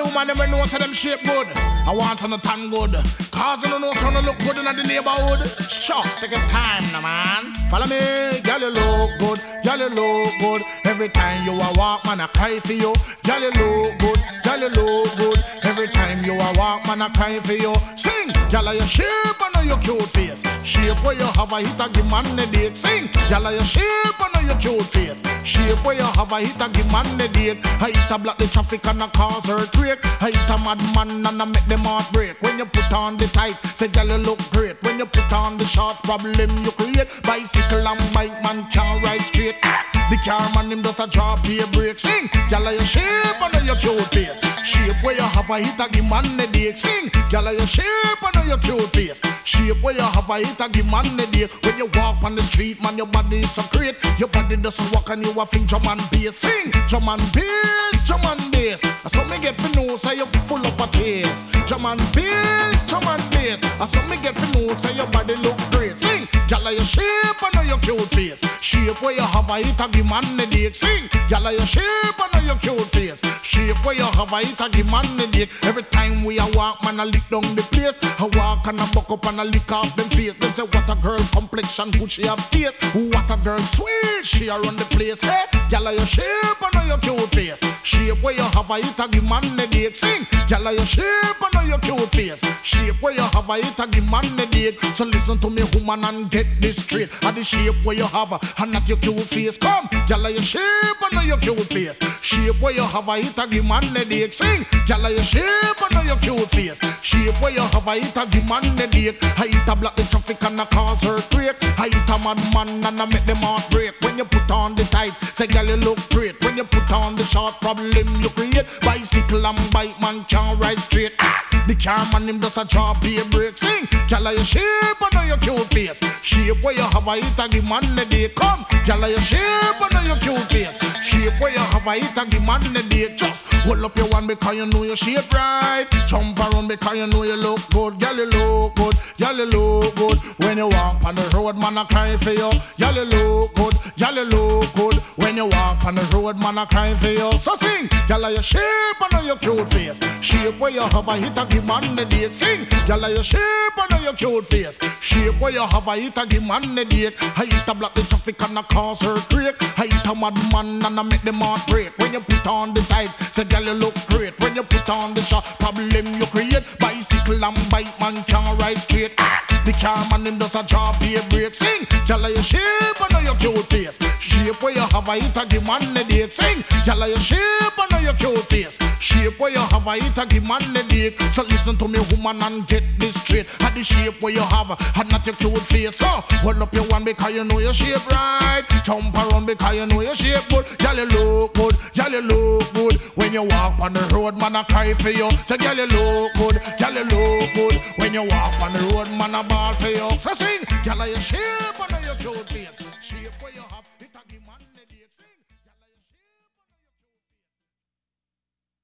woman them know say them shape good. I want to tan good. Cause you know so look good in the neighborhood. Sure, take your time now, man. Follow me, girl you look good. Girl you look good. Every time you a walk, man I cry for you. Girl you look good. Girl you look good. Every time you a walk, man I cry for you. Sing, girl you shape and your cute face. Shape where you have a hit a give man the date. Sing, girl you shape and your cute face. Shape where you have a hit a give man the date. I hit a block the traffic and a cause earthquake. I hit a madman and I make them heart break. When you put on the tights, say girl you look great. When you put on the shorts, problem you create. Bicycle and bike man can't ride straight. The car man him does a drop a break. Sing, girl you shape and your cute face. Shape where you have a hit a give man the date. Sing, girl you shape and your cute face. Shape where you have a hit a give man the date. When you walk on the street, man, your body is so great. Your body doesn't walk and you a think drum and bass. Sing, drum and bass, drum and bass. So me get for know say you full up a taste. Drum and bass, drum and bass. So me get for know say your body look great. Sing, girl you shape and your cute face. Shape where you have a hit a give man the date. Sing, girl you shape and your cute face. Shape where you have a hit a give man the date. Every time we a walk, man, I lick down the place. I walk and I buck up and I lick off them face. Them say what a girl complexion, who she have face. What a girl sweet, she a run the place. Hey, girl you shape and your cute face. Shape where you have a hit a give man the date. Sing, girl you shape and your cute face. Shape where you have a hit a give man the date. So listen to me, woman, and get this straight. At the shape where you have a, and not your cute face. Come, girl you shape and your cute face. Shape where you have a hit a give man the date. Sing, girl you shape and your cute face. Shape where you have a hit a give man the date. I hit a block the traffic and I cause earthquake. I hit a madman and I make them heart break. When you put on the tights, say girl you look great. When you put on the short, problem you create. Bicycle and bike man can't ride straight. The car man him does a drop a break. Sing, girl you shape and your cute face. Shape where you have a hit a give man the date. Come, girl you shape and your cute face. Shape where you have a hit a give man the date. Just hold up your one because you know your shape right. Jump around because you know you look good. Girl you look good. Girl you look good. When you walk on the road, man I cry for you. Girl you look good. Girl you look good. When you walk on the road, man I cry for you. So sing, girl you shape and your cute face. Shape where you have a hit a give man the date. Sing, girl you shape and your cute face. Shape where you have a hit a give man the date. I hit a block the traffic and I cause earthquake. I hit a madman and I make them heart break. When you put on the tights, say girl you look great. When you put on the short, problem you create. Bicycle and bike man can't ride straight. The car man him does a drop a break. Sing, girl you shape and your cute face. Shape where you have a hit a give man the date. Sing, girl you shape and your cute face. Shape where you have a hit a give man the date. So listen to me, woman, and get this straight. At the shape where you have and not your cute face. So hold up your one because you know your shape right. Jump around because you know your shape good. Girl you look good. Girl you look good. When you walk on the road, man I cry for you. Say girl you look good. Girl you look good. When you walk on the road, man I ball for you. So sing, girl you shape and your cute face. Shape where you have it a give man.